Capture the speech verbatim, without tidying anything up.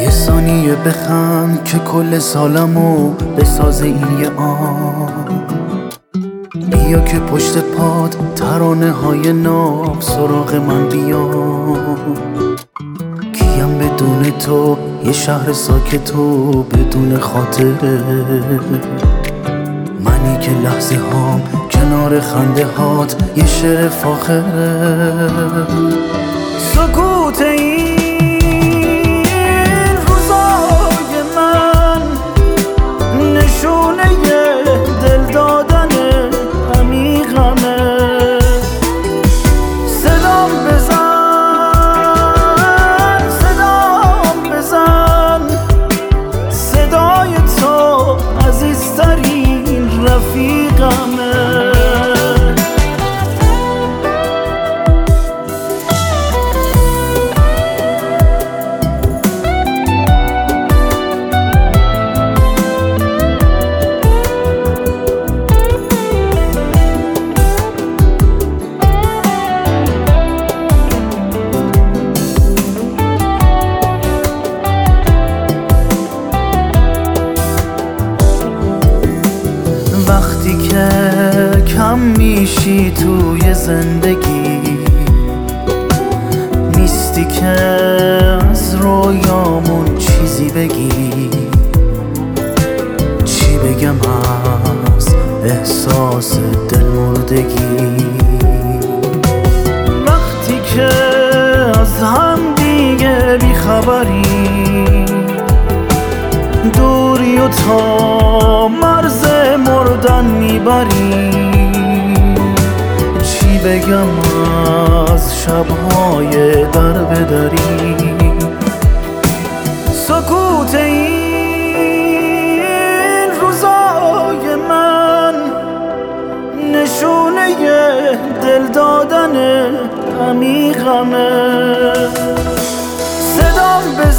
یه ثانیه بخند که کل سالمو بسازه این یه آن. بیا که پشت پاد ترانه های ناب سراغ من بیان. کیم بدون تو یه شهر ساکت و بدون خاطره، منی که لحظه هام کنار خنده هات یه شعر فاخره. سکوت این روزای من نشونه دل دادن عمیقمه. صدام بزن صدام بزن، صدای تو عزیزترین رفیقمه. وقتی که کم میشی توی زندگی، نیستی که از رویامون چیزی بگی. چی بگم از احساس دلمردگی؟ وقتی که از هم دیگه بیخبری، دوری و تا مرز مردن میبری. چی بگم از شبهای در بدری؟ سکوت این روزای من نشونه دل دادن عمیقمه. صدام بزن